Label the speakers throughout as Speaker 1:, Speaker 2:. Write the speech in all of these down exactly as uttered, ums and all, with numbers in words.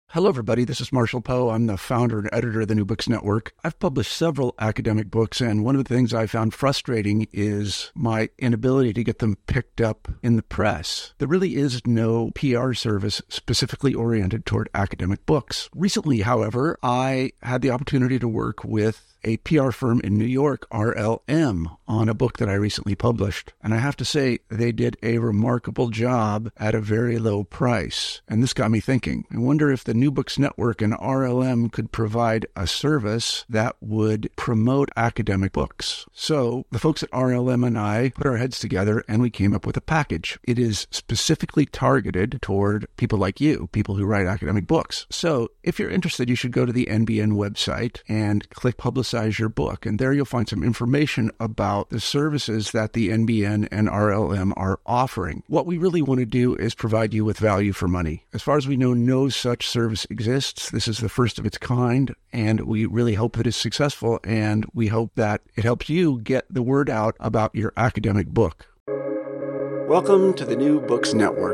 Speaker 1: Hello, everybody. This is Marshall Poe. I'm the founder and editor of the New Books Network. I've published several academic books, and one of the things I found frustrating is my inability to get them picked up in the press. There really is no P R service specifically oriented toward academic books. Recently, however, I had the opportunity to work with a P R firm in New York, R L M, on a book that I recently published. And I have to say, they did a remarkable job at a very low price. And this got me thinking. I wonder if the New Books Network and R L M could provide a service that would promote academic books. So the folks at R L M and I put our heads together and we came up with a package. It is specifically targeted toward people like you, people who write academic books. So if you're interested, you should go to the N B N website and click Publicize your book. And there you'll find some information about the services that the N B N and R L M are offering. What we really want to do is provide you with value for money. As far as we know, no such service exists. This is the first of its kind, and we really hope that it's successful, and we hope that it helps you get the word out about your academic book. Welcome to the New Books Network.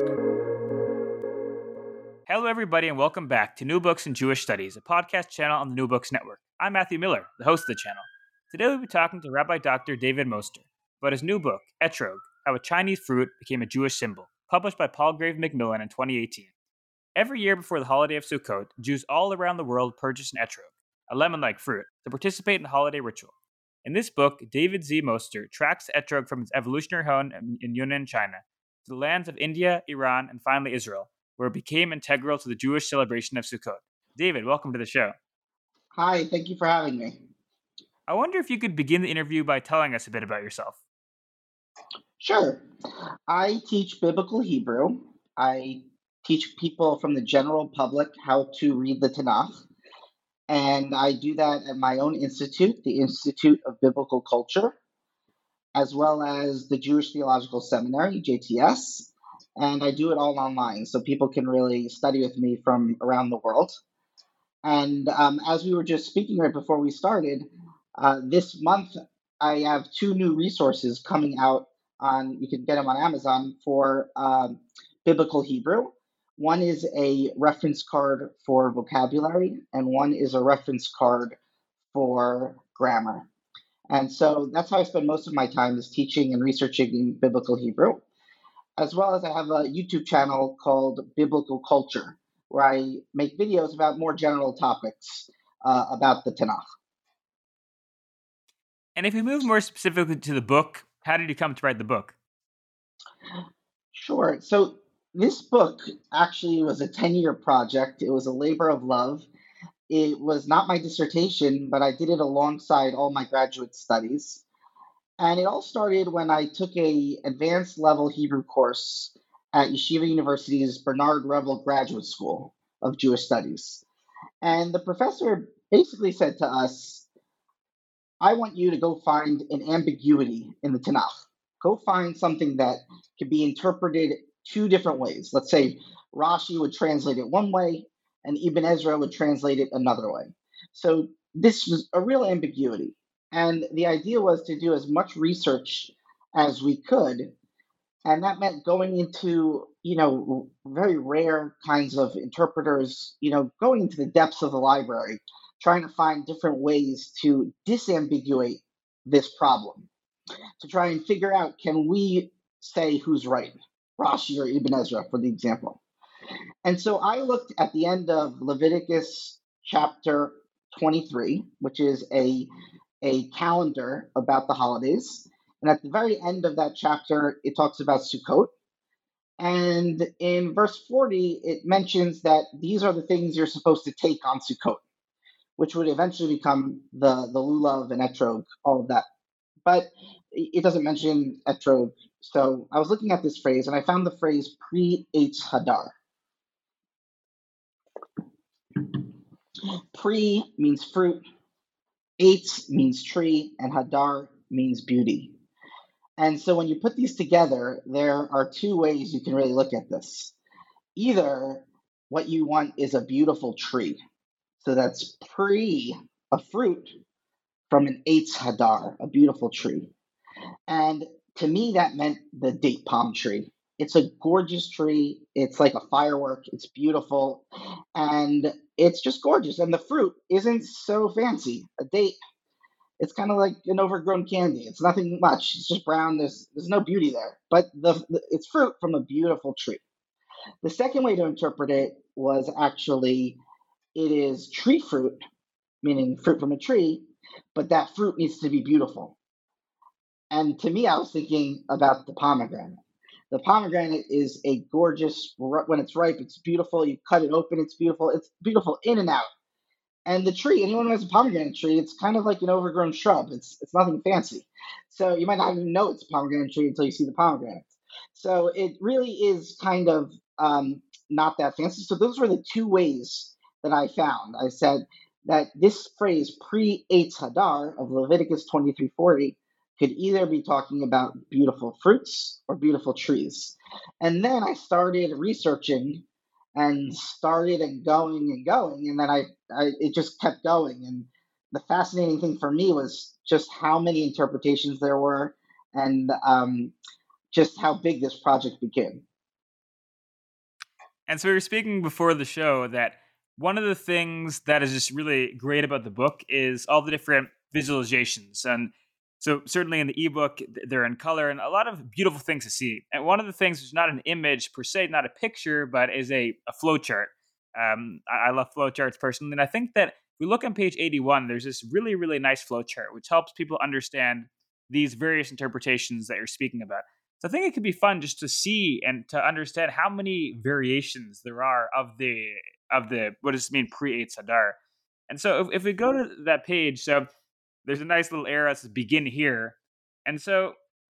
Speaker 2: Hello, everybody, and welcome back to New Books in Jewish Studies, a podcast channel on the New Books Network. I'm Matthew Miller, the host of the channel. Today we'll be talking to Rabbi Doctor David Moster about his new book, Etrog, How a Chinese Fruit Became a Jewish Symbol, published by Palgrave Macmillan in twenty eighteen. Every year before the holiday of Sukkot, Jews all around the world purchase an etrog, a lemon-like fruit, to participate in the holiday ritual. In this book, David Z. Moster tracks the etrog from its evolutionary home in Yunnan, China, to the lands of India, Iran, and finally Israel, where it became integral to the Jewish celebration of Sukkot. David, welcome to the show.
Speaker 3: Hi, thank you for having me.
Speaker 2: I wonder if you could begin the interview by telling us a bit about yourself.
Speaker 3: Sure. I teach biblical Hebrew. I teach people from the general public how to read the Tanakh. And I do that at my own institute, the Institute of Biblical Culture, as well as the Jewish Theological Seminary, J T S. And I do it all online, so people can really study with me from around the world. And um, as we were just speaking right before we started, uh, this month I have two new resources coming out on, you can get them on Amazon, for um, biblical Hebrew. One is a reference card for vocabulary, and one is a reference card for grammar. And so that's how I spend most of my time, is teaching and researching biblical Hebrew, as well as I have a YouTube channel called Biblical Culture, where I make videos about more general topics uh, about the Tanakh.
Speaker 2: And if we move more specifically to the book, how did you come to write the book?
Speaker 3: Sure. So this book actually was a ten-year project. It was a labor of love. It was not my dissertation, but I did it alongside all my graduate studies. And it all started when I took a advanced level Hebrew course at Yeshiva University's Bernard Revel Graduate School of Jewish Studies. And the professor basically said to us, I want you to go find an ambiguity in the Tanakh. Go find something that can be interpreted two different ways. Let's say Rashi would translate it one way and Ibn Ezra would translate it another way. So this was a real ambiguity. And the idea was to do as much research as we could. And that meant going into, you know, very rare kinds of interpreters, you know, going into the depths of the library, trying to find different ways to disambiguate this problem, to try and figure out, can we say who's right, Rashi or Ibn Ezra, for the example. And so I looked at the end of Leviticus chapter twenty-three, which is a, a calendar about the holidays. And at the very end of that chapter, it talks about Sukkot. And in verse forty, it mentions that these are the things you're supposed to take on Sukkot, which would eventually become the, the lulav and etrog, all of that. But it doesn't mention etrog. So I was looking at this phrase, and I found the phrase pre-Eitz Hadar. Pre means fruit, Eitz means tree, and Hadar means beauty. And so when you put these together, there are two ways you can really look at this. Either what you want is a beautiful tree. So that's pre, a fruit, from an Eitz Hadar, a beautiful tree. And to me, that meant the date palm tree. It's a gorgeous tree. It's like a firework. It's beautiful. And it's just gorgeous. And the fruit isn't so fancy. A date, it's kind of like an overgrown candy. It's nothing much. It's just brown. There's there's no beauty there. But the, the it's fruit from a beautiful tree. The second way to interpret it was actually it is tree fruit, meaning fruit from a tree, but that fruit needs to be beautiful. And to me, I was thinking about the pomegranate. The pomegranate is a gorgeous, when it's ripe, it's beautiful. You cut it open, it's beautiful. It's beautiful in and out. And the tree, anyone who has a pomegranate tree, it's kind of like an overgrown shrub. It's it's nothing fancy. So you might not even know it's a pomegranate tree until you see the pomegranates. So it really is kind of um, not that fancy. So those were the two ways that I found. I said that this phrase pre-Eitz Hadar of Leviticus twenty-three forty could either be talking about beautiful fruits or beautiful trees. And then I started researching and started and going and going, and then I, I it just kept going. And the fascinating thing for me was just how many interpretations there were, and um, just how big this project became.
Speaker 2: And so we were speaking before the show that one of the things that is just really great about the book is all the different visualizations. And so certainly in the ebook, they're in color and a lot of beautiful things to see. And one of the things is not an image per se, not a picture, but is a, a flow chart. Um, I, I love flow charts personally. And I think that if we look on page eighty-one, there's this really, really nice flow chart, which helps people understand these various interpretations that you're speaking about. So I think it could be fun just to see and to understand how many variations there are of the, of the what does it mean pre-Eitz Hadar. And so if, if we go to that page, so there's a nice little arrow that says begin here. And so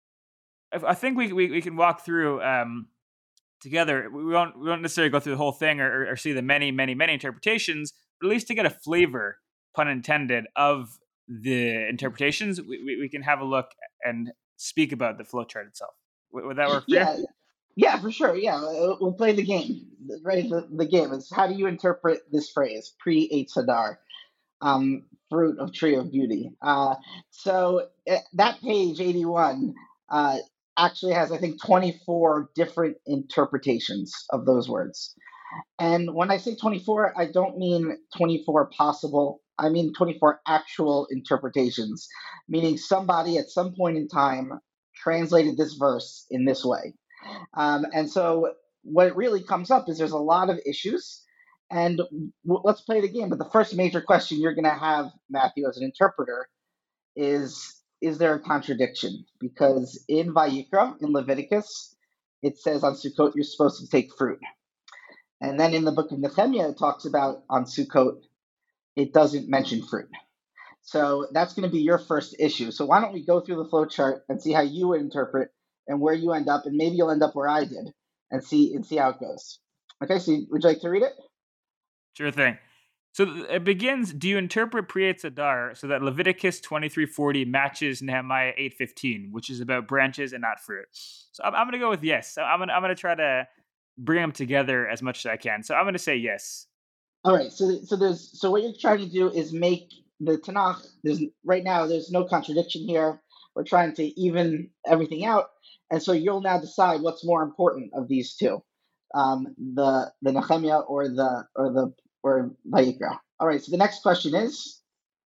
Speaker 2: I think we we, we can walk through um, together. We won't, we won't necessarily go through the whole thing or, or see the many, many, many interpretations, but at least to get a flavor, pun intended, of the interpretations, we, we, we can have a look and speak about the flowchart itself. Would, would that work for
Speaker 3: Yeah,
Speaker 2: you?
Speaker 3: yeah, for sure. Yeah, we'll we'll play the game. Right, the, the game is how do you interpret this phrase pre-Eitz Hadar? Um, fruit of tree of beauty. Uh, so uh, that page eighty-one uh, actually has, I think, twenty-four different interpretations of those words. And when I say twenty-four, I don't mean twenty-four possible. I mean twenty-four actual interpretations, meaning somebody at some point in time translated this verse in this way. Um, and so what really comes up is there's a lot of issues, and w- let's play the game. But the first major question you're going to have, Matthew, as an interpreter, is is there a contradiction? Because in Vayikra, in Leviticus, it says on Sukkot you're supposed to take fruit, and then in the book of Nehemiah it talks about on Sukkot it doesn't mention fruit. So that's going to be your first issue. So why don't we go through the flow chart and see how you would interpret and where you end up, and maybe you'll end up where I did, and see and see how it goes. Okay, so would you like to read it?
Speaker 2: Sure thing. So it begins, do you interpret pre-Eitz Hadar so that Leviticus twenty-three forty matches Nehemiah eight fifteen, which is about branches and not fruit? So I'm, I'm going to go with yes. I'm going to I'm going to try to bring them together as much as I can. So I'm going to say yes.
Speaker 3: All right. So so there's so what you're trying to do is make the Tanakh. There's right now there's no contradiction here. We're trying to even everything out, and so you'll now decide what's more important of these two, um, the the Nehemiah or the or the or Vayikra. All right. So the next question is,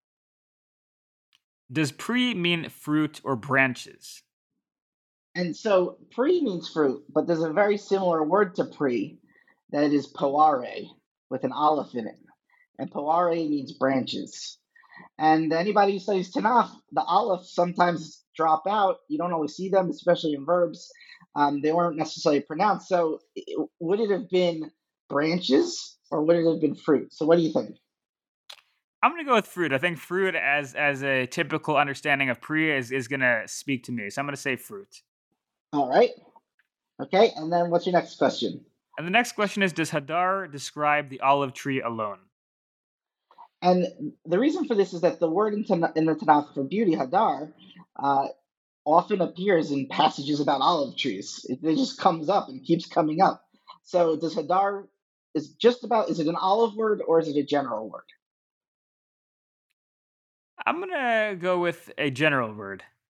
Speaker 2: Does pre mean fruit or branches?
Speaker 3: and so pre means fruit, but there's a very similar word to pre that is poare with an aleph in it, and poare means branches. And anybody who studies Tanakh, the aleph sometimes drop out. You don't always see them, especially in verbs. Um, they weren't necessarily pronounced. So it, would it have been branches or would it have been fruit? So what do you think?
Speaker 2: I'm going to go with fruit. I think fruit as as a typical understanding of pre is, is going to speak to me. So I'm going to say fruit.
Speaker 3: All right. Okay. And then what's your next question?
Speaker 2: And the next question is, does Hadar describe the olive tree alone?
Speaker 3: And the reason for this is that the word in, Tan- in the Tanakh for beauty, Hadar, uh, often appears in passages about olive trees. It, it just comes up and keeps coming up. So does Hadar is just about, is it an olive word or is it a general word?
Speaker 2: I'm going to go with a general word.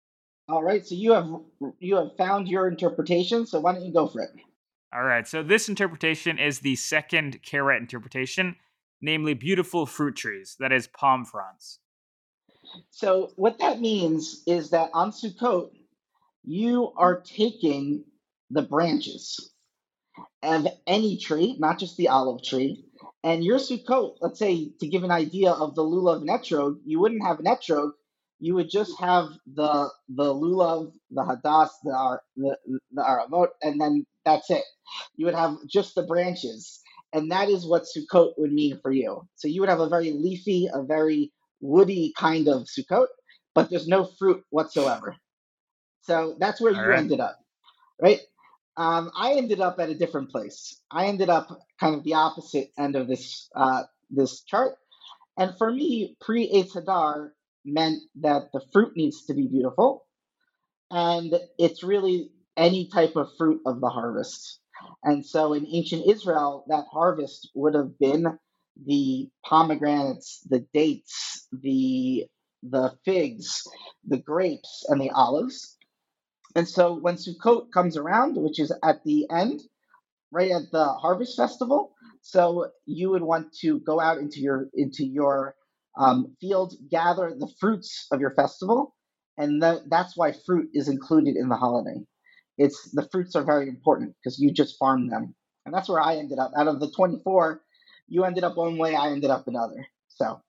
Speaker 3: All right, so you have you have found your interpretation. So why don't you go for it?
Speaker 2: All right, so this interpretation is the second Karaite interpretation, namely beautiful fruit trees, that is palm fronds.
Speaker 3: So what that means is that on Sukkot, you are taking the branches of any tree, not just the olive tree. And your Sukkot, let's say to give an idea of the lulav and etrog, you wouldn't have an etrog, you would just have the the lulav, the hadas, the ar, the, the aramot, and then that's it. You would have just the branches, and that is what Sukkot would mean for you. So you would have a very leafy, a very woody kind of Sukkot, but there's no fruit whatsoever. So that's where
Speaker 2: All
Speaker 3: you
Speaker 2: right.
Speaker 3: ended up, right? Um, I ended up at a different place. I ended up kind of the opposite end of this uh, this chart. And for me, pre Eitz Hadar meant that the fruit needs to be beautiful, and it's really any type of fruit of the harvest. And so in ancient Israel, that harvest would have been the pomegranates, the dates, the the figs, the grapes, and the olives. And so when Sukkot comes around, which is at the end, right at the harvest festival, so you would want to go out into your into your um, field, gather the fruits of your festival, and that, that's why fruit is included in the holiday. It's the fruits are very important because you just farm them, and that's where I ended up. Out of the twenty-four, you ended up one way, I ended up another. So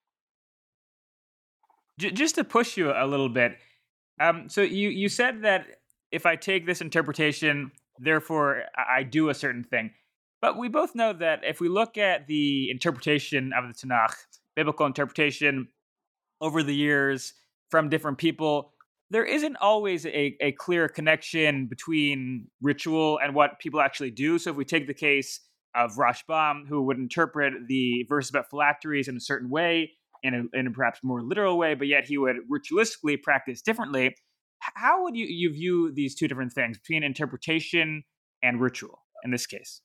Speaker 2: J- just to push you a little bit, um, so you, you said that if I take this interpretation, therefore I I do a certain thing. But we both know that if we look at the interpretation of the Tanakh, biblical interpretation over the years from different people, there isn't always a, a clear connection between ritual and what people actually do. So if we take the case of Rashbam, who would interpret the verse about phylacteries in a certain way, in a, in a perhaps more literal way, but yet he would ritualistically practice differently. H- How would you, you view these two different things between interpretation and ritual in this case?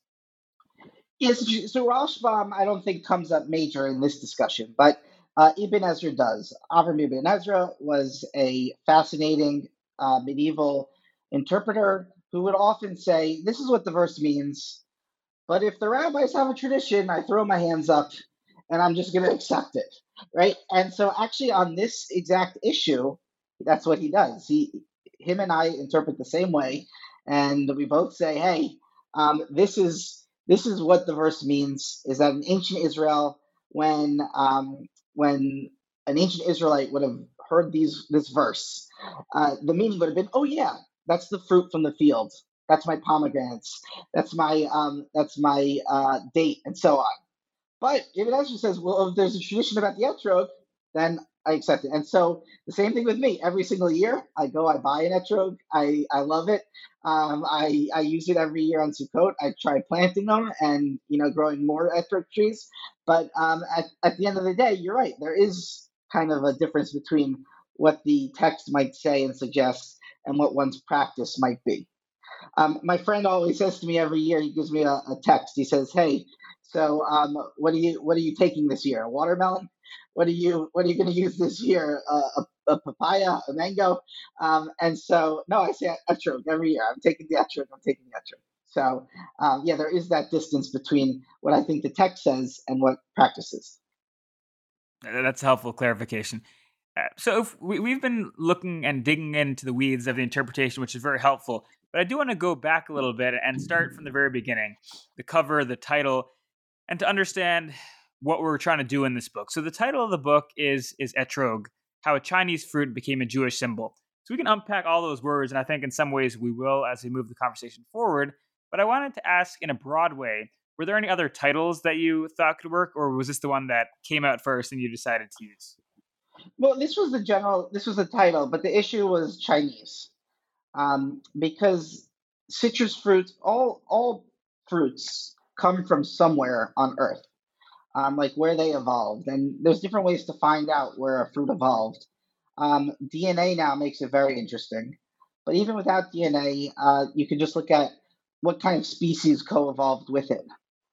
Speaker 3: yes, so Rashbam I don't think comes up major in this discussion, but uh, Ibn Ezra does. Avram Ibn Ezra was a fascinating uh, medieval interpreter who would often say, "This is what the verse means, but if the rabbis have a tradition, I throw my hands up and I'm just going to accept it." Right? And so, actually, on this exact issue, that's what he does. He, him, and I interpret the same way, and we both say, "Hey, um, this is this is what the verse means. Is that in ancient Israel, when um, when an ancient Israelite would have heard these this verse, uh, the meaning would have been, oh yeah, that's the fruit from the field. That's my pomegranates. That's my um, that's my uh, date, and so on." But David Ezra says, well, if there's a tradition about the etrog, then I accept it. And so the same thing with me. Every single year, I go, I buy an etrog. I, I love it. Um, I, I use it every year on Sukkot. I try planting them and, you know, growing more etrog trees. But um, at, at the end of the day, you're right. There is kind of a difference between what the text might say and suggest and what one's practice might be. Um, my friend always says to me every year. He gives me a, a text. He says, "Hey, so um, what are you what are you taking this year? A watermelon? What are you what are you going to use this year? Uh, a, a papaya? A mango?" Um, and so, no, I say etrog every year. I'm taking the etrog. I'm taking the etrog. So um, yeah, there is that distance between what I think the text says and what practices.
Speaker 2: That's a helpful clarification. Uh, so if we, we've been looking and digging into the weeds of the interpretation, which is very helpful. But I do want to go back a little bit and start from the very beginning, the cover, the title, and to understand what we're trying to do in this book. So the title of the book is is Etrog, How a Chinese Fruit Became a Jewish Symbol. So we can unpack all those words, and I think in some ways we will as we move the conversation forward. But I wanted to ask in a broad way, were there any other titles that you thought could work, or was this the one that came out first and you decided to use?
Speaker 3: Well, this was the general. This was the title, but the issue was Chinese, um, because citrus fruits, all all fruits come from somewhere on Earth, um, like where they evolved, and there's different ways to find out where a fruit evolved. Um, D N A now makes it very interesting, but even without D N A, uh, you can just look at what kind of species co-evolved with it.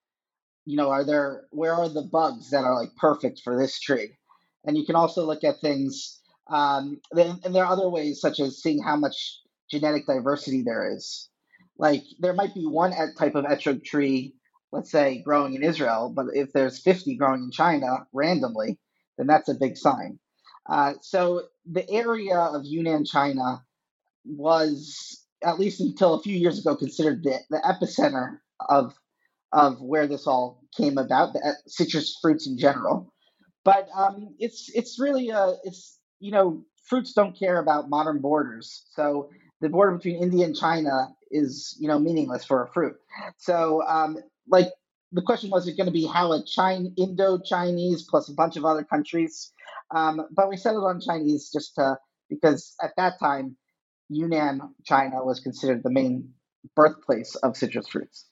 Speaker 3: You know, are there where are the bugs that are like perfect for this tree? And you can also look at things. Um, then, and there are other ways, such as seeing how much genetic diversity there is. Like there might be one et- type of etrog tree, let's say, growing in Israel, but if there's fifty growing in China randomly, then that's a big sign. Uh, so the area of Yunnan, China, was, at least until a few years ago, considered the, the epicenter of of where this all came about, the uh, citrus fruits in general. But um, it's it's really uh, it's you know fruits don't care about modern borders. So the border between India and China is you know meaningless for a fruit. So um, like the question was, it going to be how a China Indo-Chinese plus a bunch of other countries, um, but we settled on Chinese just to, because at that time Yunnan, China was considered the main birthplace of citrus fruits.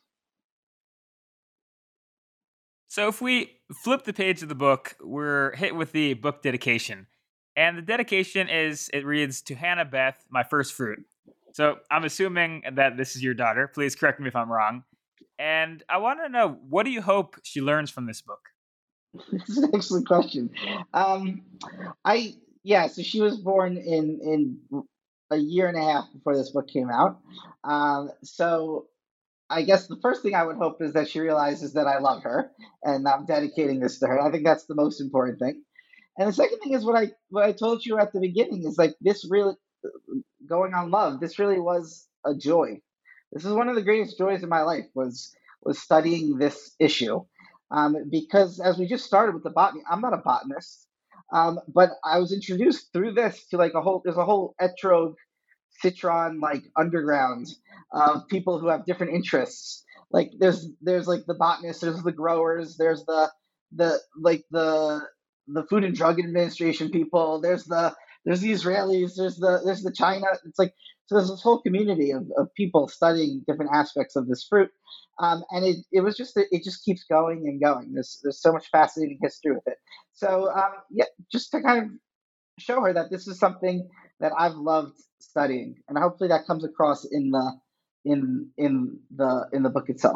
Speaker 2: So if we flip the page of the book, we're hit with the book dedication. And the dedication is, it reads, "To Hannah Beth, my first fruit." So I'm assuming that this is your daughter. Please correct me if I'm wrong. And I want to know, what do you hope she learns from this book?
Speaker 3: This is an excellent question. Um, I yeah, so she was born in in a year and a half before this book came out. Um, so I guess the first thing I would hope is that she realizes that I love her and I'm dedicating this to her. I think that's the most important thing. And the second thing is what I what I told you at the beginning is like this really going on love. This really was a joy. This is one of the greatest joys in my life was was studying this issue, um, because as we just started with the botany, I'm not a botanist, um, but I was introduced through this to like a whole. There's a whole etrog citron like underground of people who have different interests. Like there's there's like the botanists, there's the growers, there's the the like the the Food and Drug Administration people, there's the there's the Israelis, there's the there's the China. It's like so there's this whole community of, of people studying different aspects of this fruit. Um, and it, it was just it just keeps going and going. There's there's so much fascinating history with it. So um, yeah, just to kind of show her that this is something that I've loved studying, and hopefully that comes across in the in in the in the book itself.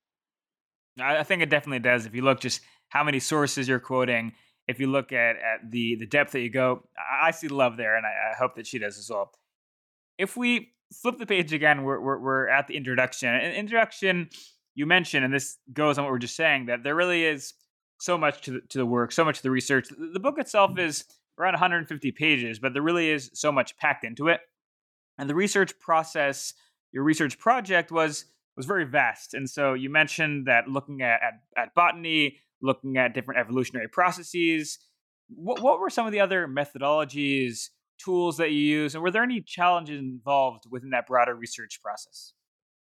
Speaker 2: I think it definitely does. If you look just how many sources you're quoting, if you look at, at the the depth that you go, I see love there, and I, I hope that she does as well. If we flip the page again, we're, we're, we're at the introduction. In introduction, you mentioned, and this goes on what we're just saying, that there really is so much to the, to the work, so much to the research. The, the book itself is around one hundred fifty pages, but there really is so much packed into it. And the research process, your research project was was very vast. And so you mentioned that looking at, at, at botany, looking at different evolutionary processes. What, what were some of the other methodologies, tools that you use, and were there any challenges involved within that broader research process?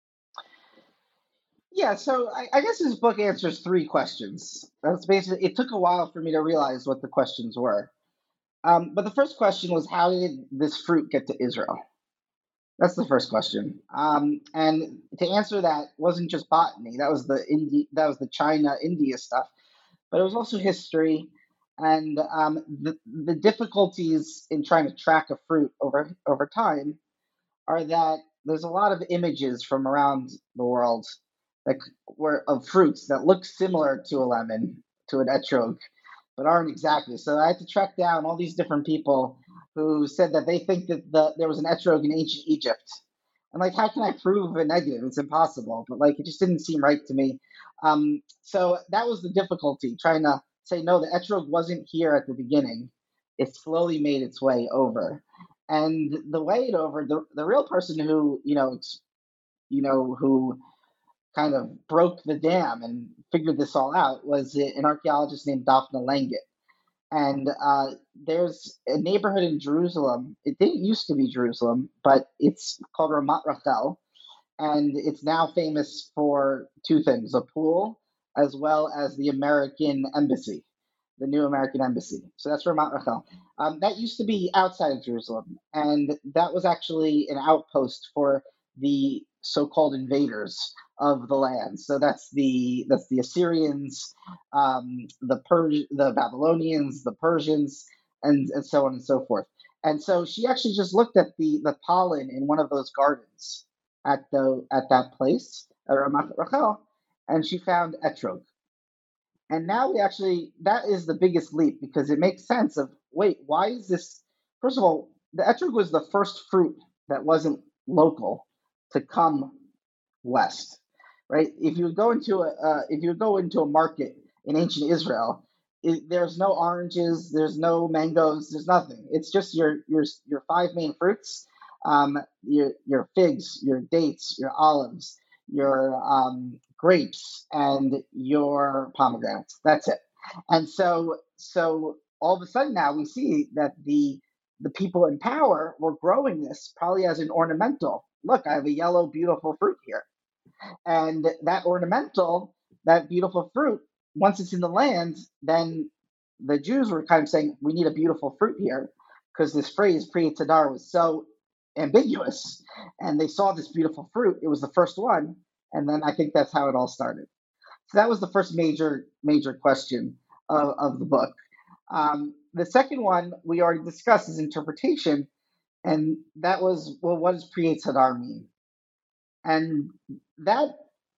Speaker 3: Yeah, so I, I guess this book answers three questions. That's basically it took a while for me to realize what the questions were. Um, but the first question was, how did this fruit get to Israel? That's the first question. Um, and to answer that wasn't just botany. That was the Indi- that was the China India stuff, but it was also history and um, the the difficulties in trying to track a fruit over over time are that there's a lot of images from around the world that were of fruits that look similar to a lemon, to an etrog, but aren't exactly. So I had to track down all these different people who said that they think that the, there was an etrog in ancient Egypt. And like, how can I prove a negative? It's impossible. But like, it just didn't seem right to me. Um, so that was the difficulty, trying to say no, the etrog wasn't here at the beginning. It slowly made its way over, and the way it over, the the real person who you know, you know, who kind of broke the dam and figured this all out was an archaeologist named Daphne Langit. And uh, there's a neighborhood in Jerusalem. It didn't used to be Jerusalem, but it's called Ramat Rachel, and it's now famous for two things: a pool as well as the American embassy, the new American embassy. So that's Ramat Rachel. Um, that used to be outside of Jerusalem, and that was actually an outpost for the so-called invaders of the land. So that's the that's the Assyrians, um, the Pers- the Babylonians, the Persians, and, and so on and so forth. And so she actually just looked at the the pollen in one of those gardens at the at that place at Ramat Rachel, and she found etrog. And now we actually, that is the biggest leap because it makes sense of, wait, why is this First of all, the etrog was the first fruit that wasn't local to come west, right? If you go into a uh, if you go into a market in ancient Israel, it, there's no oranges, there's no mangoes, there's nothing. It's just your your your five main fruits, um, your your figs, your dates, your olives, your um, grapes, and your pomegranates. That's it. And so so all of a sudden now we see that the the people in power were growing this probably as an ornamental. Look, I have a yellow, beautiful fruit here. And that ornamental, that beautiful fruit, once it's in the land, then the Jews were kind of saying, we need a beautiful fruit here, because this phrase, Pri Tadar, was so ambiguous. And they saw this beautiful fruit. It was the first one. And then I think that's how it all started. So that was the first major, major question of, of the book. Um, the second one we already discussed is interpretation. And that was, well, what does Pri Tadar mean? And that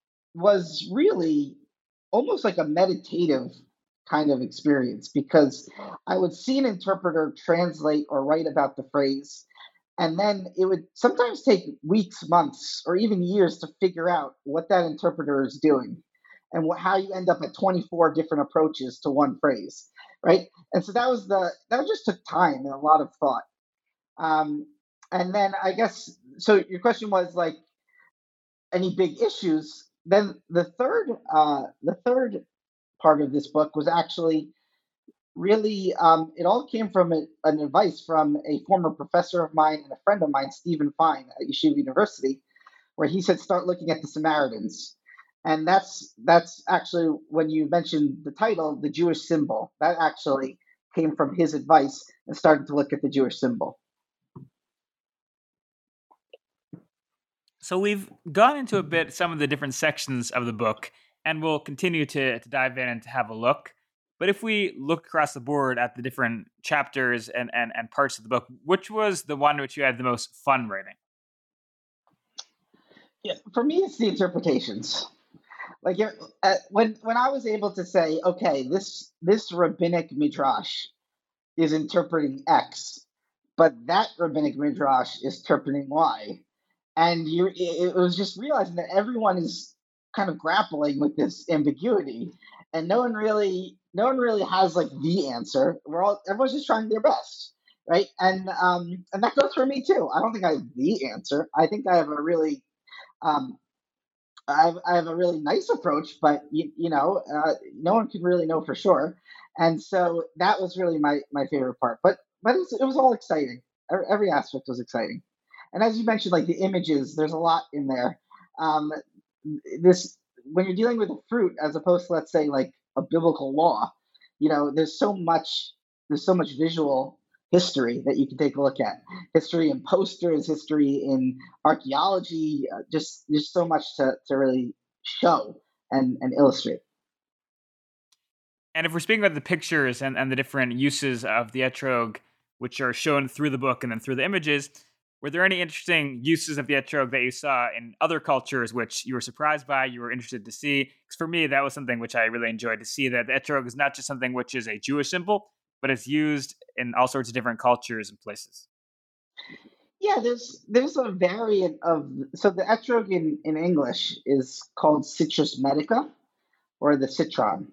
Speaker 3: was really almost like a meditative kind of experience, because I would see an interpreter translate or write about the phrase, and then it would sometimes take weeks, months, or even years to figure out what that interpreter is doing and what, how you end up at twenty-four different approaches to one phrase, right? And so that was the that just took time and a lot of thought. Um, and then I guess so. Your question was like, any big issues? Then the third, uh, the third part of this book was actually really, um, it all came from a, an advice from a former professor of mine and a friend of mine, Stephen Fine at Yeshiva University, where he said, start looking at the Samaritans. And that's that's actually, when you mentioned the title, the Jewish symbol, that actually came from his advice, and started to look at the Jewish symbol.
Speaker 2: So we've gone into a bit some of the different sections of the book, and we'll continue to, to dive in and to have a look. But if we look across the board at the different chapters and, and, and parts of the book, which was the one which you had the most fun writing?
Speaker 3: Yeah, for me, it's the interpretations. Like uh, when when I was able to say, okay, this this rabbinic midrash is interpreting X, but that rabbinic midrash is interpreting Y, and you it, it was just realizing that everyone is kind of grappling with this ambiguity, and no one really no one really has like the answer. We're all everyone's just trying their best, right? And um and that goes for me too. I don't think I have the answer. I think I have a really um I have, I have a really nice approach, but you, you know, uh, no one can really know for sure. And so that was really my, my favorite part. But but it was, it was all exciting. Every, every aspect was exciting. And as you mentioned, like the images, there's a lot in there. Um, this when you're dealing with a fruit, as opposed to, let's say, like a biblical law, you know, there's so much there's so much visual history that you can take a look at. History in posters, history in archaeology, uh, just there's so much to, to really show and, and illustrate.
Speaker 2: And if we're speaking about the pictures and, and the different uses of the etrog, which are shown through the book and then through the images, were there any interesting uses of the etrog that you saw in other cultures which you were surprised by, you were interested to see? Because for me, that was something which I really enjoyed to see, that the etrog is not just something which is a Jewish symbol, but it's used in all sorts of different cultures and places.
Speaker 3: Yeah, there's there's a variant of so the etrog in, in English is called Citrus medica, or the citron.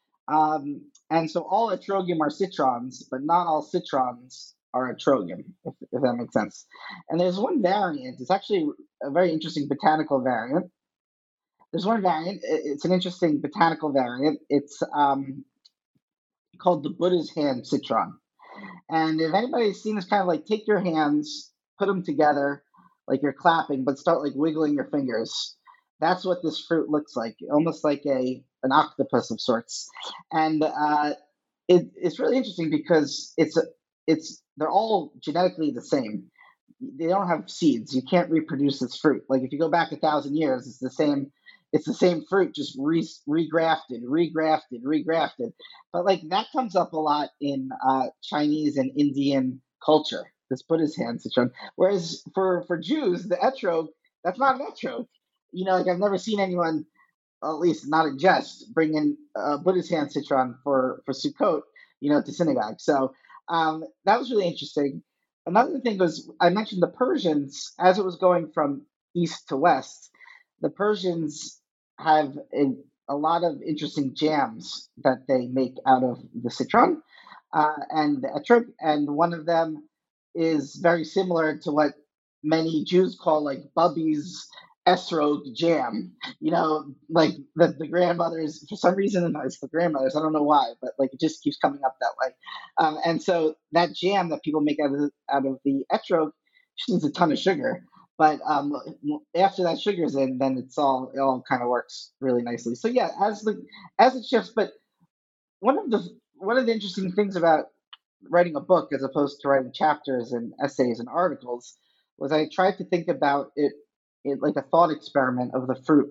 Speaker 3: Um, and so all etrogium are citrons, but not all citrons are etrogium, if, if that makes sense. And there's one variant. It's actually a very interesting botanical variant. There's one variant. It's an interesting botanical variant. It's um, called the Buddha's hand citron. And if anybody's seen this, kind of like take your hands, put them together like you're clapping, but start like wiggling your fingers. That's what this fruit looks like, almost like a an octopus of sorts. And uh, it, it's really interesting because it's a, it's they're all genetically the same. They don't have seeds. You can't reproduce this fruit. Like if you go back a thousand years, it's the same. It's the same fruit, just re, regrafted, regrafted, regrafted. But like that comes up a lot in uh, Chinese and Indian culture. This Buddha's hand citron. Whereas for for Jews, the etrog, that's not an etrog. You know, like I've never seen anyone, at least not in jest, bring in uh, Buddha's hand citron for for Sukkot, you know, to synagogue. So um, that was really interesting. Another thing was I mentioned the Persians as it was going from east to west. The Persians have a, a lot of interesting jams that they make out of the citron uh, and the etrog, and one of them is very similar to what many Jews call like Bubby's esrog jam. You know, like the, the grandmothers, for some reason, it's the grandmothers. I don't know why, but like it just keeps coming up that way. Um, and so that jam that people make out of the, out of the etrog just needs a ton of sugar. But um, after that sugar's in, then it's all it all kind of works really nicely. So yeah, as the as it shifts, but one of the one of the interesting things about writing a book as opposed to writing chapters and essays and articles was I tried to think about it, it like a thought experiment of the fruit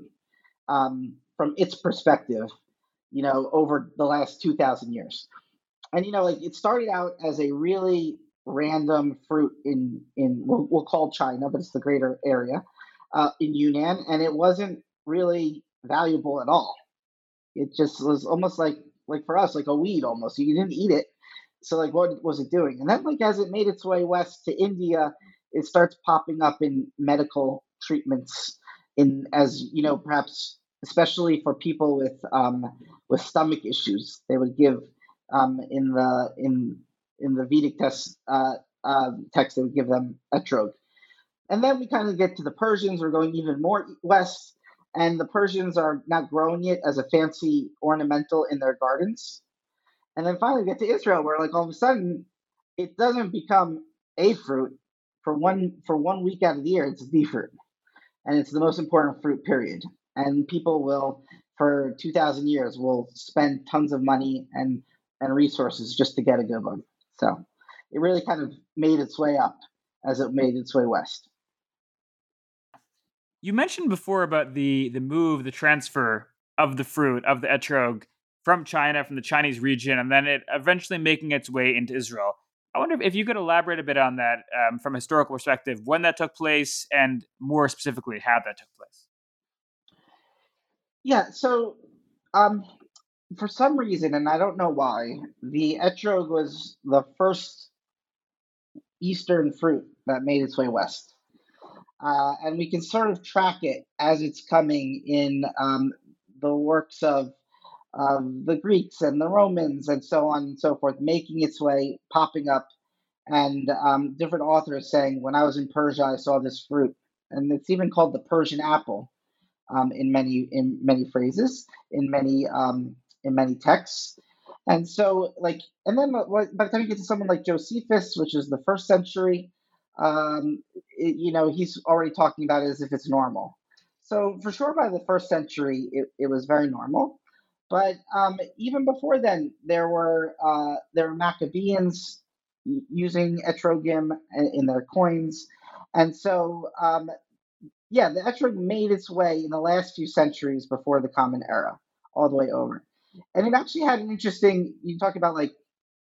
Speaker 3: um, from its perspective, you know, over the last two thousand years. And, you know, like it started out as a really random fruit in, in we'll, we'll call China, but it's the greater area uh, in Yunnan. And it wasn't really valuable at all. It just was almost like, like for us, like a weed almost. You didn't eat it, so like, what was it doing? And then like as it made its way west to India, it starts popping up in medical treatments in as you know, perhaps especially for people with um, with stomach issues. They would give um, in the in in the Vedic test, uh, uh, text, they would give them etrog. And then we kind of get to the Persians. We're going even more west, and the Persians are not growing it as a fancy ornamental in their gardens. And then finally we get to Israel, where like all of a sudden it doesn't become a fruit for one for one week out of the year. It's the fruit, and it's the most important fruit. Period. And people will, for two thousand years, will spend tons of money and and resources just to get a good one. So it really kind of made its way up as it made its way west.
Speaker 2: You mentioned before about the the move, the transfer of the fruit of the etrog from China, from the Chinese region, and then it eventually making its way into Israel. I wonder if you could elaborate a bit on that um, from a historical perspective, when that took place, and more specifically, how that took place.
Speaker 3: Yeah. So um, for some reason, and I don't know why, the etrog was the first eastern fruit that made its way west. Uh, and we can sort of track it as it's coming in um, the works of um, the Greeks and the Romans and so on and so forth, making its way, popping up, and um, different authors saying, when I was in Persia, I saw this fruit. And it's even called the Persian apple um, in many in many phrases, in many um, in many texts. And so, like, and then what, by the time you get to someone like Josephus, which is the first century, um, it, you know, he's already talking about it as if it's normal. So for sure, by the first century, it, it was very normal. But um, even before then, there were uh, there were Maccabeans using etrogim in their coins, and so um, yeah, the etrog made its way in the last few centuries before the Common Era, all the way over. And it actually had an interesting. You talk about like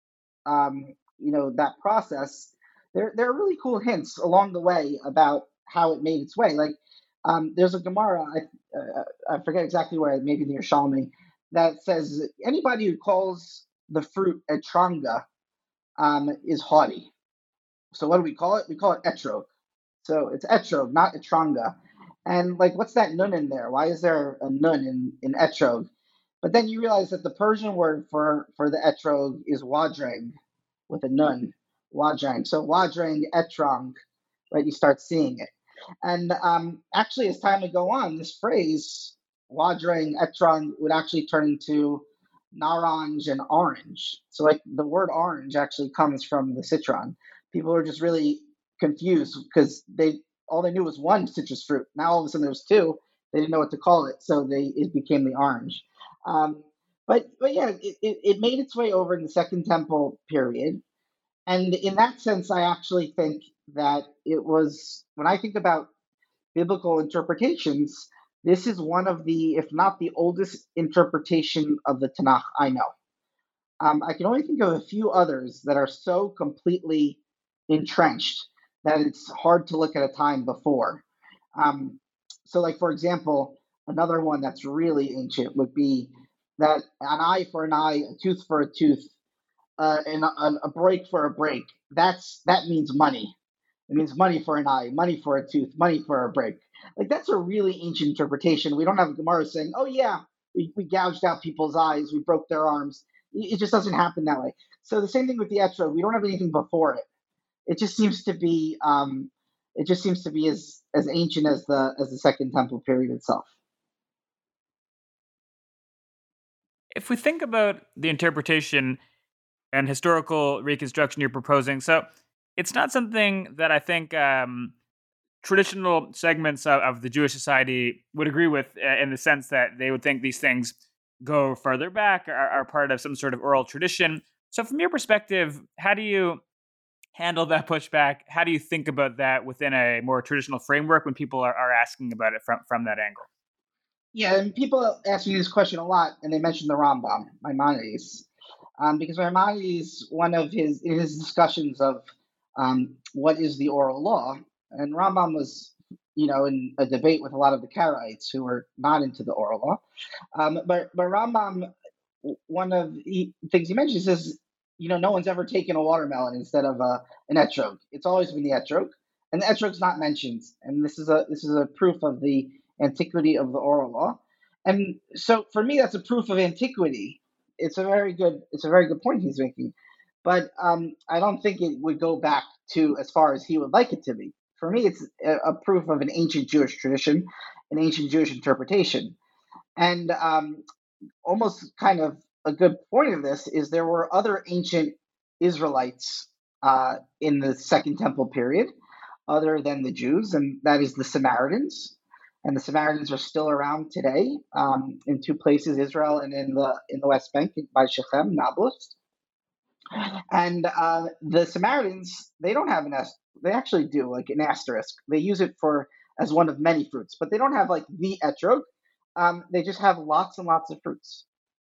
Speaker 3: um, you know that process. There there are really cool hints along the way about how it made its way. Like um, there's a Gemara, I, uh, I forget exactly where, maybe near Shalmi, that says anybody who calls the fruit etranga um, is haughty. So what do we call it? We call it etrog. So it's etrog, not etranga. And like, what's that nun in there? Why is there a nun in, in etrog? But then you realize that the Persian word for, for the etrog is wadrang with a nun, wadrang. So wadrang, etrang, right? You start seeing it. And um, actually, as time would go on, this phrase, wadrang, etrang, would actually turn into naranj and orange. So like the word orange actually comes from the citron. People were just really confused because they all they knew was one citrus fruit. Now all of a sudden there's two. They didn't know what to call it, so they it became the orange. Um, but but yeah, it, it, it made its way over in the Second Temple period, and in that sense, I actually think that it was when I think about biblical interpretations, this is one of the, if not the oldest interpretation of the Tanakh I know. Um, I can only think of a few others that are so completely entrenched that it's hard to look at a time before. Um, so, like for example, another one that's really ancient would be that an eye for an eye, a tooth for a tooth uh, and a, a break for a break. That's that means money. It means money for an eye, money for a tooth, money for a break. Like that's a really ancient interpretation. We don't have a Gemara saying, "Oh yeah, we, we gouged out people's eyes, we broke their arms." It just doesn't happen that way. So the same thing with the etrog. We don't have anything before it. It just seems to be um, it just seems to be as as ancient as the as the Second Temple period itself.
Speaker 2: If we think about the interpretation and historical reconstruction you're proposing, so it's not something that I think um, traditional segments of, of the Jewish society would agree with, uh, in the sense that they would think these things go further back, are, are part of some sort of oral tradition. So from your perspective, how do you handle that pushback? How do you think about that within a more traditional framework when people are, are asking about it from, from that angle?
Speaker 3: Yeah, and people ask me this question a lot, and they mention the Rambam, Maimonides, um, because Maimonides, one of his in his discussions of um, what is the oral law, and Rambam was, you know, in a debate with a lot of the Karaites who were not into the oral law, um, but but Rambam, one of the things he mentions is, you know, no one's ever taken a watermelon instead of a, an etrog. It's always been the etrog, and the etrog's not mentioned, and this is a this is a proof of the antiquity of the oral law. And so for me, that's a proof of antiquity. It's a very good it's a very good point he's making. But um, I don't think it would go back to as far as he would like it to be. For me, it's a, a proof of an ancient Jewish tradition, an ancient Jewish interpretation. And um, almost kind of a good point of this is there were other ancient Israelites uh, in the Second Temple period, other than the Jews, and that is the Samaritans. And the Samaritans are still around today um, in two places, Israel and in the in the West Bank by Shechem, Nablus. And uh, the Samaritans, they don't have an asterisk. They actually do, like an asterisk. They use it for as one of many fruits, but they don't have like the etrog. Um, they just have lots and lots of fruits,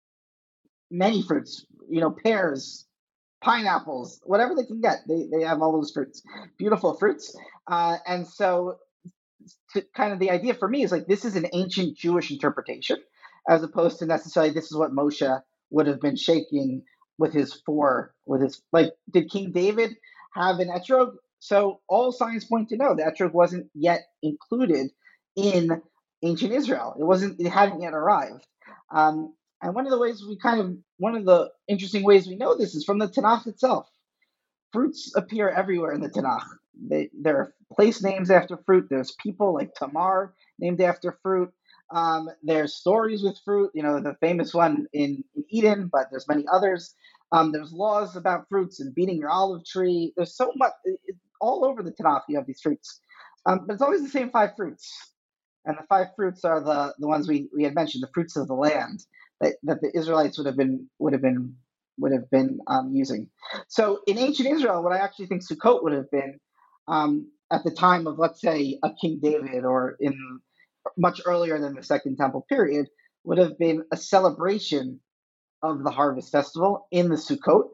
Speaker 3: many fruits. You know, pears, pineapples, whatever they can get. They they have all those fruits, beautiful fruits. Uh, and so to, kind of the idea for me is like this is an ancient Jewish interpretation, as opposed to necessarily this is what Moshe would have been shaking with his four, with his like. Did King David have an etrog? So all signs point to no, the etrog wasn't yet included in ancient Israel. It wasn't. It hadn't yet arrived. Um, and one of the ways we kind of one of the interesting ways we know this is from the Tanakh itself. Fruits appear everywhere in the Tanakh. They, there are place names after fruit. There's people like Tamar named after fruit. Um, there's stories with fruit. You know, the famous one in, in Eden, but there's many others. Um, there's laws about fruits and beating your olive tree. There's so much it, all over the Tanakh. You have these fruits, um, but it's always the same five fruits. And the five fruits are the, the ones we, we had mentioned, the fruits of the land that, that the Israelites would have been would have been would have been um, using. So in ancient Israel, what I actually think Sukkot would have been um, at the time of, let's say, a King David, or in much earlier than the Second Temple period, would have been a celebration of the harvest festival in the Sukkot.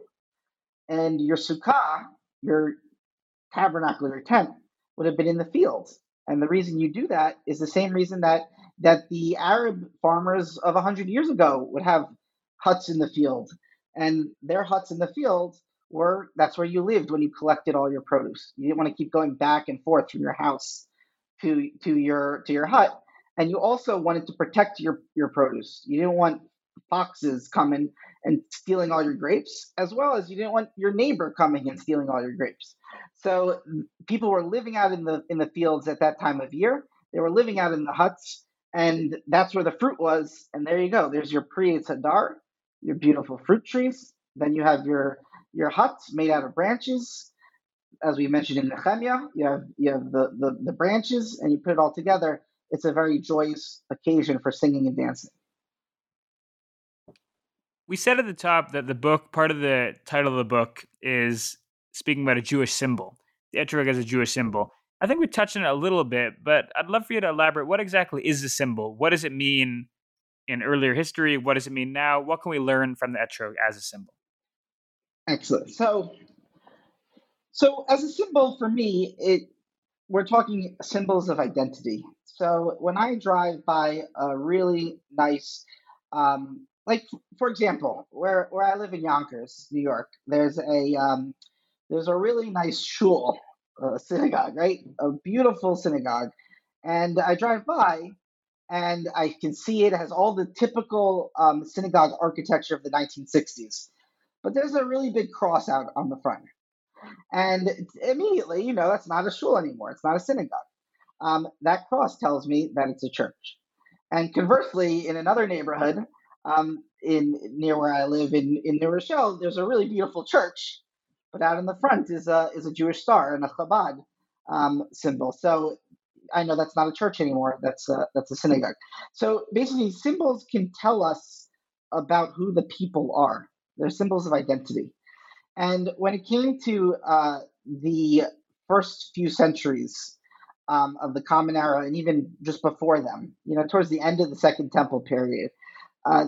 Speaker 3: And your sukkah, your tabernacle, your tent, would have been in the field. And the reason you do that is the same reason that that the Arab farmers of one hundred years ago would have huts in the field. And their huts in the field were, that's where you lived when you collected all your produce. You didn't want to keep going back and forth from your house to to your to your hut. And you also wanted to protect your, your produce. You didn't want foxes coming and stealing all your grapes, as well as you didn't want your neighbor coming and stealing all your grapes. So people were living out in the in the fields at that time of year. They were living out in the huts, and that's where the fruit was. And there you go. There's your Pri Etz Hadar, your beautiful fruit trees. Then you have your your huts made out of branches. As we mentioned in Nehemiah, you have you have the, the, the branches, and you put it all together. It's a very joyous occasion for singing and dancing.
Speaker 2: We said at the top that the book, part of the title of the book is speaking about a Jewish symbol, the etrog as a Jewish symbol. I think we touched on it a little bit, but I'd love for you to elaborate. What exactly is the symbol? What does it mean in earlier history? What does it mean now? What can we learn from the etrog as a symbol?
Speaker 3: Excellent. So, so as a symbol for me, it we're talking symbols of identity. So when I drive by a really nice, um, like for example, where where I live in Yonkers, New York, there's a um, there's a really nice shul, a synagogue, right? A beautiful synagogue, and I drive by and I can see it has all the typical um, synagogue architecture of the nineteen sixties. But there's a really big cross out on the front. And immediately, you know, that's not a shul anymore. It's not a synagogue. Um, that cross tells me that it's a church. And conversely, in another neighborhood, um, in near where I live in, in New Rochelle, there's a really beautiful church, but out in the front is a is a Jewish star and a Chabad um, symbol. So I know that's not a church anymore. That's a, that's a synagogue. So basically, symbols can tell us about who the people are. They're symbols of identity. And when it came to uh, the first few centuries um, of the Common Era, and even just before them, you know, towards the end of the Second Temple period, uh,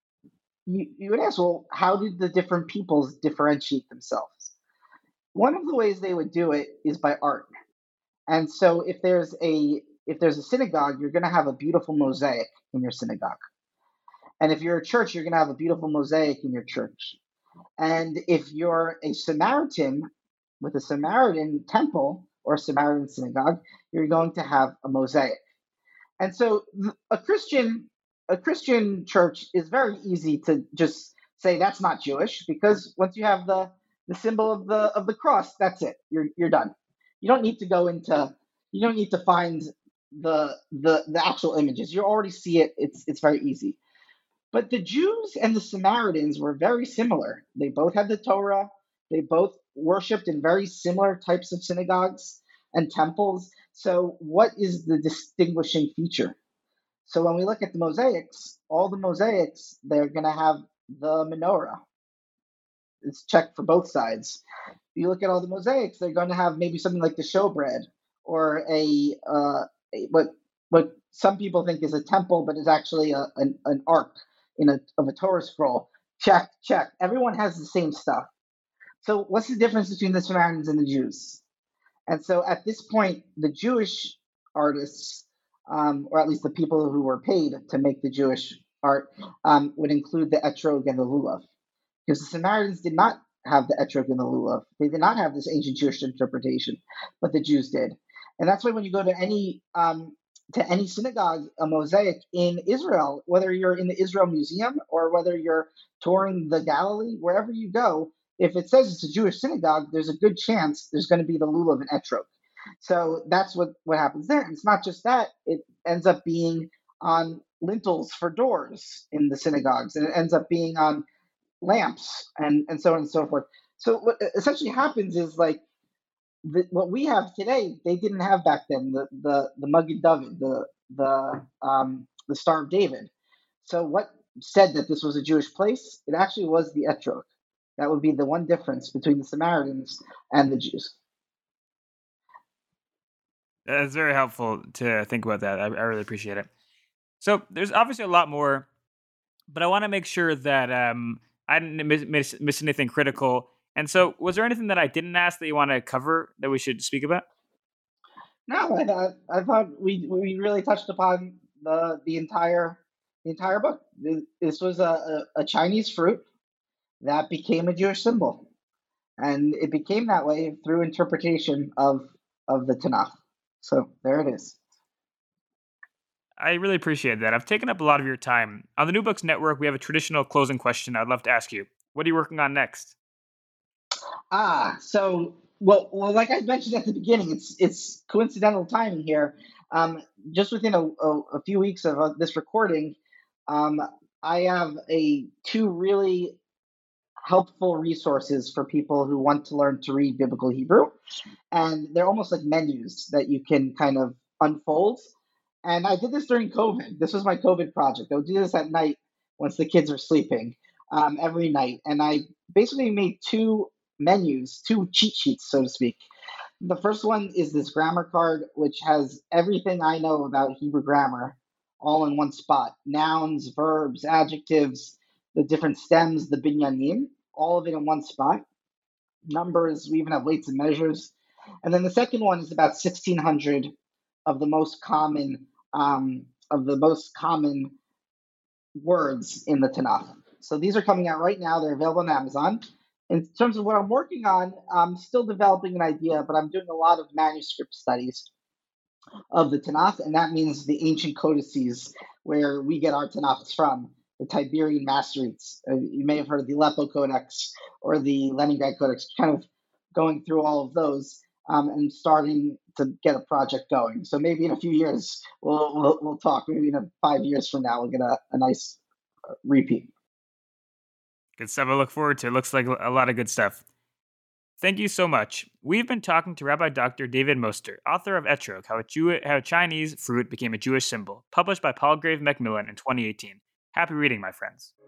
Speaker 3: you, you would ask, well, how did the different peoples differentiate themselves? One of the ways they would do it is by art. And so if there's a if there's a synagogue, you're going to have a beautiful mosaic in your synagogue. And if you're a church, you're going to have a beautiful mosaic in your church. And if you're a Samaritan with a Samaritan temple or a Samaritan synagogue, you're going to have a mosaic. And so a Christian a Christian church is very easy to just say that's not Jewish, because once you have the the symbol of the of the cross, that's it. You're you're done. You don't need to go into you don't need to find the the the actual images. You already see it. It's it's very easy. But the Jews and the Samaritans were very similar. They both had the Torah. They both worshipped in very similar types of synagogues and temples. So, what is the distinguishing feature? So, when we look at the mosaics, all the mosaics, they're going to have the menorah. It's checked for both sides. If you look at all the mosaics, they're going to have maybe something like the showbread or a, uh, a what what some people think is a temple, but is actually a, an, an ark in a of a Torah scroll. Check, check. Everyone has the same stuff. So what's the difference between the Samaritans and the Jews? And so at this point, the Jewish artists, um, or at least the people who were paid to make the Jewish art, um, would include the etrog and the lulav. Because the Samaritans did not have the etrog and the lulav. They did not have this ancient Jewish interpretation, but the Jews did. And that's why when you go to any um, to any synagogue, a mosaic in Israel, whether you're in the Israel Museum or whether you're touring the Galilee, wherever you go, if it says it's a Jewish synagogue, there's a good chance there's going to be the lulav and etrog. So that's what, what happens there. And it's not just that, it ends up being on lintels for doors in the synagogues, and it ends up being on lamps and, and so on and so forth. So what essentially happens is like the, what we have today, they didn't have back then, the the the Maggid David, the the um, the Star of David. So what said that this was a Jewish place? It actually was the etrog. That would be the one difference between the Samaritans and the Jews.
Speaker 2: That's very helpful to think about that. I, I really appreciate it. So there's obviously a lot more, but I want to make sure that um, I didn't miss, miss, miss anything critical. And so was there anything that I didn't ask that you want to cover that we should speak about?
Speaker 3: No, I thought I thought we we really touched upon the the entire the entire book. This was a, a, a Chinese fruit that became a Jewish symbol, and it became that way through interpretation of of the Tanakh. So there it is.
Speaker 2: I really appreciate that. I've taken up a lot of your time. On the New Books Network, we have a traditional closing question I'd love to ask you. What are you working on next?
Speaker 3: Ah, so well, well, like I mentioned at the beginning, it's it's coincidental timing here. Um, just within a, a, a few weeks of uh, this recording, um, I have a two really helpful resources for people who want to learn to read Biblical Hebrew, and they're almost like menus that you can kind of unfold. And I did this during COVID. This was my COVID project. I would do this at night once the kids are sleeping, um, every night, and I basically made two menus, two cheat sheets, so to speak. The first one is this grammar card, which has everything I know about Hebrew grammar all in one spot: nouns, verbs, adjectives, the different stems, the binyanim, all of it in one spot. Numbers, we even have weights and measures. And then the second one is about sixteen hundred of the most common um, of the most common words in the Tanakh. So these are coming out right now. They're available on Amazon. In terms of what I'm working on, I'm still developing an idea, but I'm doing a lot of manuscript studies of the Tanakh, and that means the ancient codices where we get our Tanakhs from, the Tiberian Masoretes. Uh, you may have heard of the Aleppo Codex or the Leningrad Codex, kind of going through all of those um, and starting to get a project going. So maybe in a few years we'll we'll, we'll talk. Maybe in a, five years from now we'll get a, a nice uh, repeat.
Speaker 2: Good stuff I look forward to. It looks like a lot of good stuff. Thank you so much. We've been talking to Rabbi Doctor David Moster, author of Etrog, How a, Jew- How a Chinese Fruit Became a Jewish Symbol, published by Palgrave Macmillan in twenty eighteen. Happy reading, my friends.